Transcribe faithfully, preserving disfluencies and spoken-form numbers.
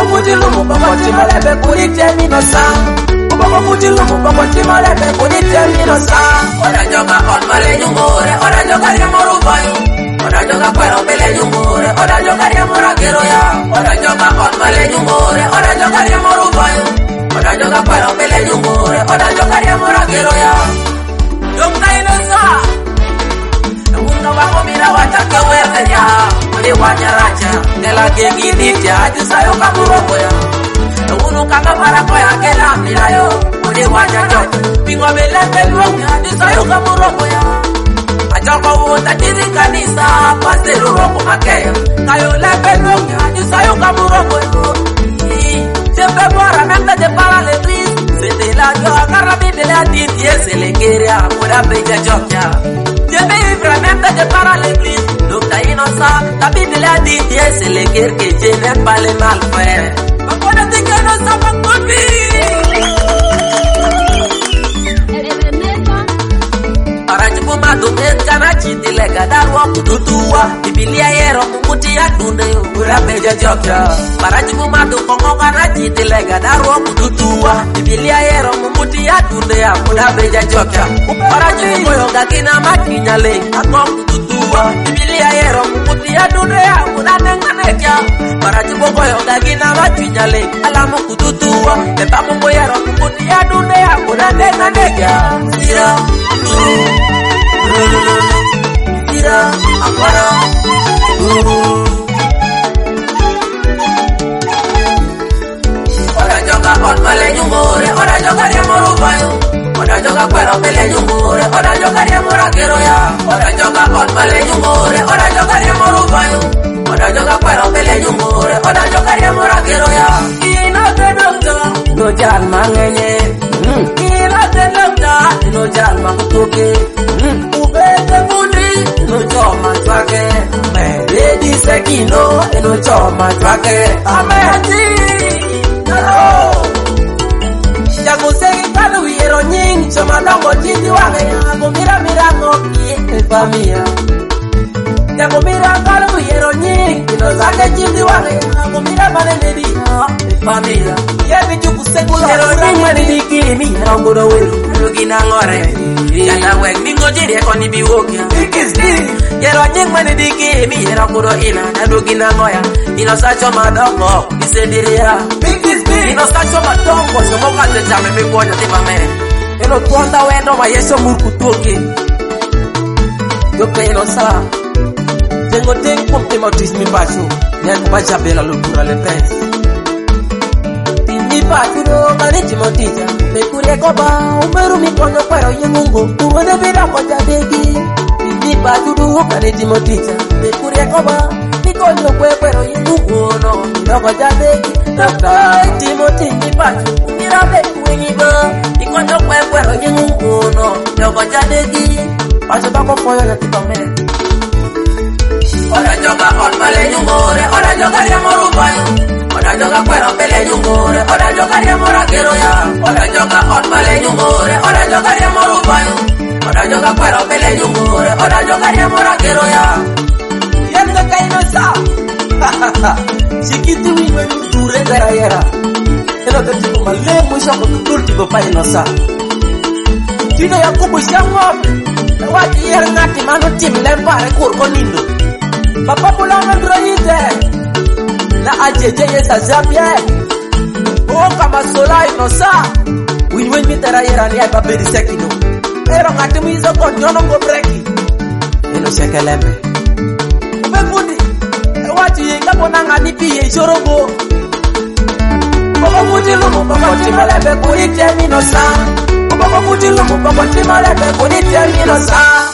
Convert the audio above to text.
Mutilumu baba timalebe kunitemino sa. Baba mutilumu baba timalebe kunitemino sa. Ora joga on male nyumore, ora joga ya morubayo. Ora joga pero mele nyumore, ora joga ya moragero ya. Ora joga on male nyumore, ora joga ya morubayo. Ora joga pero mele nyumore, ora joga ya moragero ya. Joga inosa. Munga wako mira watake wewe ya. Uli wanyaracha, nela gengini jaji sayo kamurongo ya. Unu kanga marako ya kela milayo. Uli wanyajote, pingwa bele belwongi jaji sayo kamurongo ya. Ajoko uta jiri kanisa, pasiru roko makeya. Kayo lebe belwongi jaji sayo kamurongo ya. Siempre bora menda de para l'Église. C'était la joie, car Bible a dit Dieu c'est le guerrier, pour appeler Jokia. Dieu vivre même de para l'Église. Donc t'as innocent, la Bible a dit Dieu c'est le guerrier que je n'aime pas les malfaits. Ma bonne dit que nous sommes pas Arachipuma dumekana chitilega darwa kututua Biblia yero mumuti ya dunde ura meja jokya Arachipuma dumongongana chitilega darwa kututua Biblia yero mumuti ya dunde ya ura meja jokya Arachipuma yoga kina makinya le akong kututua Biblia yero mumuti ya dunde ya ura nenganekya Arachipuma yoga kina makinya le alamu kututua Lepa mungo yero mumuti ya dunde ya ura nenganekya Sira Tira, afuera. Ora joga on male nyumore, ora joga ya morubayo. Ora joga pero mele nyumore, ora joga ya moragero ya. Ora joga on male nyumore, ora joga ya morubayo. Ora joga pero mele nyumore, ora joga ya moragero ya. Ino te doctor, no jal mangenye. Ino te doctor, no jal makutuke. Ubete mundi, no choma chwake. Lady Sekino, no choma chwake. Ameti, no. Yakusegi kalu yero nying, choma dongo jiji wange. Yakumira mira ngoki, famia. Yakumira kalu yero nying, ino zake jiji wange. Yakumira bale nedi, famia. Yebi juku sekula, yero nying mani dikimi, yanguro welu. Lugina ngore. Yana wek ningo jiri eko ni biwokia Yero nying mani diki mi yero kuro ina Nadugi na ngoya Ino sacho madongo Isediria Ino sacho madongo Somoka zechame mikonya tima me Ino tuanda wendo ma yeso murku tuoki Yoke ino sa Tengo ting pum timotis mi bacho Nyan kubacha bela lukura le pres Timi bacho do mani timotija Mekure koba umeru mikono kwero yengungu Uwene vida koja degi Bipa judu kane timoticha Mekure koba mikono kwero yengungu No Mino koja degi Dokta timoti mipachu Mira beku wenyigo Mikono kwero yengungu No Mino koja degi Pacho bako foyo ya tikome Ora joga on male nyumore Ora joga ya morubayo Ora joga kwero pele nyumore Ora joga ya moragero ya Ora joga on male nyumore Ora joga ya morubayo Ora joga kwero pele nyumore Ora joga ya moragero ya Yenga kaino sa Chikitu miwe dure gara yera Eno tertiku male mwisho kututur tigo pa ino sa Tino ya kubu shangombe Wati yer ngati manu tim lempare kurko nindo Papa pula mandroyite Na ajeje yesa zapye O kama sola inosa Winwen mitera yerani ay babedi sekino Ero ngati mizo kon nyono ngo breki Eno shekelembe Ube fundi Ewati yenga kona ngani piye shorogo Boko futi lumu boko timalebe kunite minosa Boko futi lumu boko timalebe kunite minosa